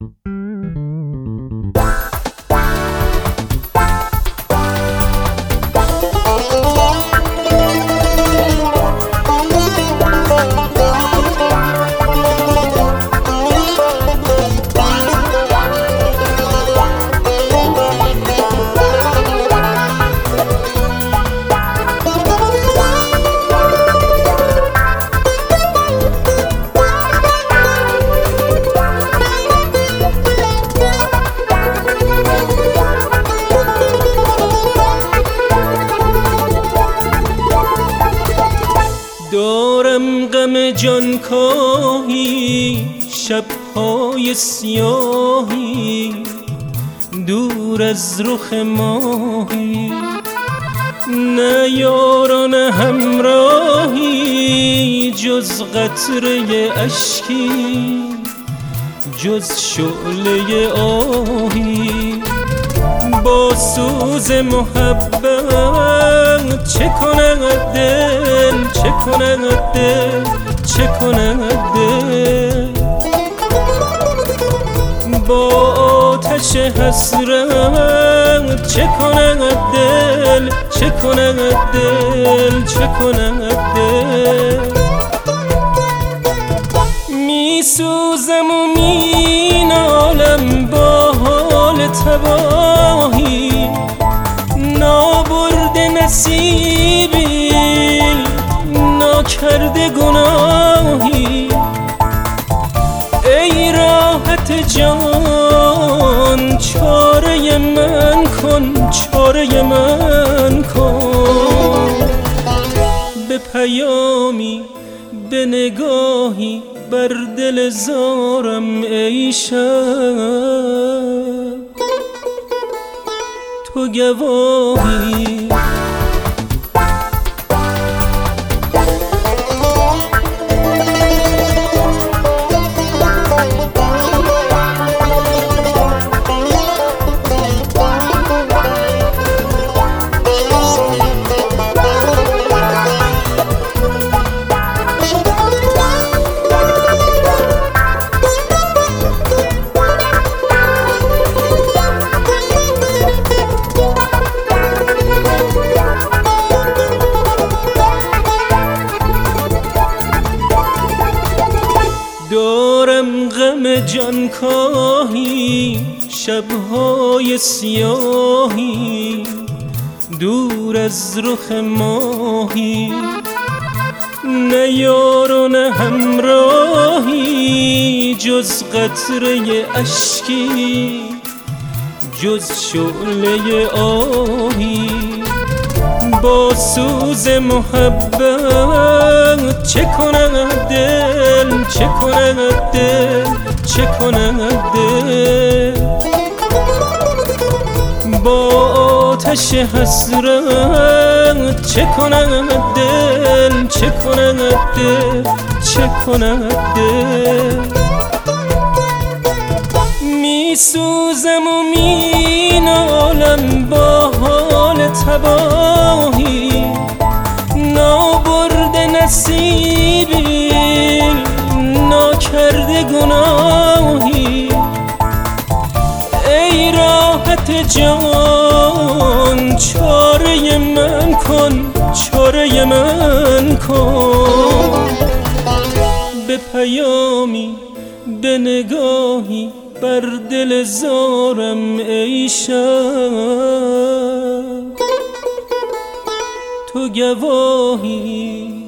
دارم غم جانکاهی، شب‌های سیاهی، دور از رخ ماهی، نه یار نه همراهی، جز قطره اشکی، جز شعله آهی. با سوز محبت چه کند دل، چه کند دل، چه کند دل؟ با آتش حسرت چه کند دل، چه کند دل، چه کند دل؟ می سوزم و می نالم با حال تباهی، نابرده نصیبی، ناکرده گناهی. ای راحت جان چاره من کن، چاره من کن. به پیامی به نگاهی بر دل زارم ای شب، تو گواهی. دارم غم جانکاهی، شب‌های سیاهی، دور از رخ ماهی، نه یار و نه همراهی، جز قطره اشکی، جز شعله آهی. با سوز محبت چه کند دل، چه کند دل، چه کند دل؟ با آتش حسرت چه کند دل، چه کند دل، چه کند دل؟ می سوزم و می نالم با حال تباهی، نابرده نصیبی، ناکرده گناهی. ای راحت جان چاره من کن، چاره من کن. به پیامی به نگاهی بر دل زارم ای شب، تو گواهی.